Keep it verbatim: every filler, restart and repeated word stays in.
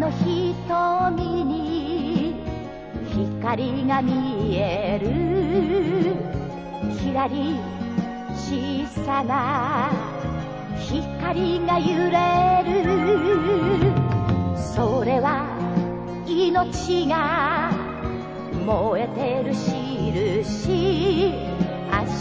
の瞳に光が見える。きらり小さな光が揺れる。それは命が燃えてる印。